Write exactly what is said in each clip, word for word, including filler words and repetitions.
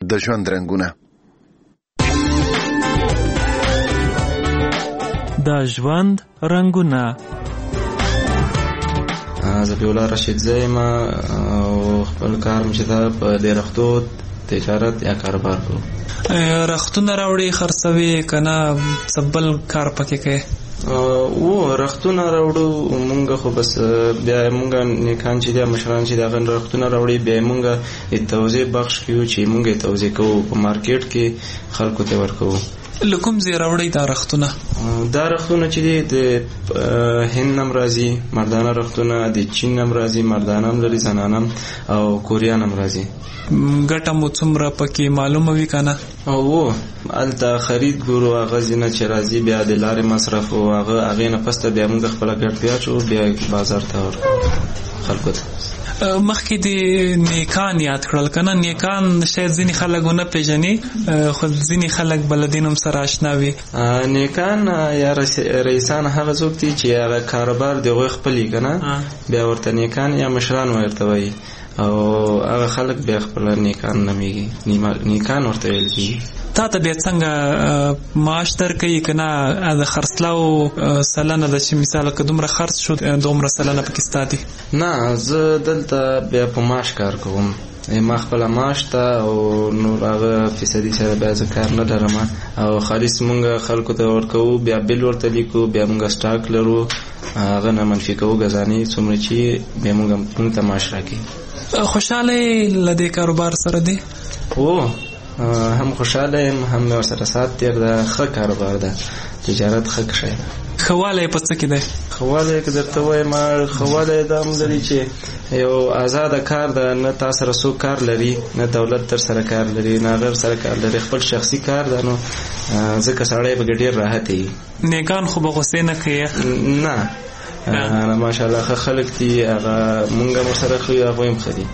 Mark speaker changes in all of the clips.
Speaker 1: د ژوند رنګونه.
Speaker 2: د ژوند رنګونه.
Speaker 3: ذبیح رشید زیم او خپل کار مې چې دا په دې رختو تجارت یا کاروبار کوو.
Speaker 2: رختونه راوړي خرڅوي کنه سبل کار پکې کوي؟
Speaker 3: و رختونه راوړو مونږ خو بس بیا مونږ نیکان چې دی مشران چې دغه رختونه راوړي بیا مونږ توزیع بخش کیو چې مونږ توزیع کوو په مارکیټ کې خلکو ته ورکوو.
Speaker 2: لکم زی راوړي دا رختونه؟
Speaker 3: دا رختونه چې دی د هند نم راځي مردانه رختونه، د چین نم راځي مردانه هم لري زنانه او کوریان هم راځي.
Speaker 2: ګټه مو څومره پکې معلومه وي کنه؟
Speaker 3: او هلته خرید ګورو هغه ځینه چې راځي بیا د لارې مصرف او هغه هغې نه پسته بیا موږ خپله ګټ بیا چو بیا بازار ته ورکوو خلکو ته.
Speaker 2: مخکې د نیکان یاد کړل کنه؟ نیکان شاید ځینې خلک ونه پیژني خو ځینې خلک بل د نوم سره آشنا وي.
Speaker 3: نیکان یا رئیسان هغه څوک دي چې هغه کاروبار د هغوی خپل وي کنه بیا ورته نیکان یا مشران ورته وایي او هغه خلک بیا خپل نیکان نومیږي نیکان ورته ویل کېږي.
Speaker 2: تا ته بیا څنګه معاش درکوي کنه د خرڅلاو سلنه ده چې مثال که دومره خرڅ شو دومره سلنه پکې ستا دي؟
Speaker 3: نه زه دلته بیا په معاش کار کوم، ما خپله معاش ته او نور هغه فیصدي سره بیا زه کار نه لرم او خالص مونږ خلکو ته ورکوو بیا بیل ورته لیکو بیا مونږ سټاک لرو هغه نه منفي کوو ګزانې څومره چې بیا مونږ مونږ ته معاش راکوي.
Speaker 2: خوشحاله له دې کاروبار سره دی؟
Speaker 3: او هم خوشحاله یم هم مې ورسره سات تېر ده. ښه کاروبار ده، تجارت ښه شی ده.
Speaker 2: ښه والی یې په څه کې دی؟
Speaker 3: ښه والی یې که درته ووایم ښه والی یې دا هم لري چې یو ازاده کار ده، نه تا سره څوک کار لري نه دولت در سره کار لري نه غیر سره کار لري، خپل شخصي کار ده نو ځکه سړی پکې ډېر راحت وي.
Speaker 2: نیکان خو به غوسې نه کوي؟
Speaker 3: نه ماشاءالله ښه خلک دي، هغه مونږ هم ورسره ښه یو هغوی هم ښه دي.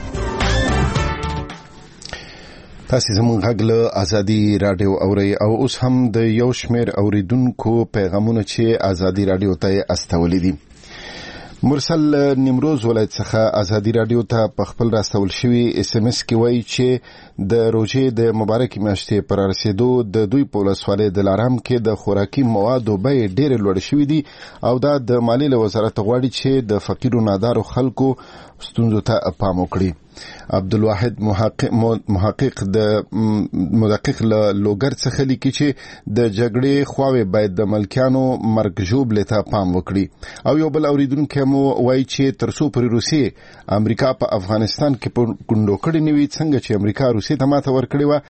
Speaker 1: تاسې زموږ غږ له ازادي راډیو اورئ او اوس هم د یو شمېر اورېدونکو پیغامونه چې ازادي راډیو ته یې استولي دي. مرسل نیمروز ولایت څخه ازادي راډیو ته په خپل راستول شوي اس ام اس کې وایي چې د روژې د مبارکې میاشتې پر رسېدو د دوی په ولسوالۍ د لارام کې د خوراکي موادو بیې ډېرې لوړې شوي دي او دا د مالیې له وزارت غواړي چې د فقیرو نادارو خلکو ستونزو ته پام وکړي. عبدالواحد محقق محقق د مدقق له لوګر څخه لیکي چې د جګړې خواوې باید د ملکیانو مرګ ژوبلې ته پام وکړي او یو بل اوریدونکی مو وایي چې تر څو پورې روسیې امریکا په افغانستان کې په ګونډو کړې نه وي څنګه چې امریکا روسیې ته ماته ورکړې وه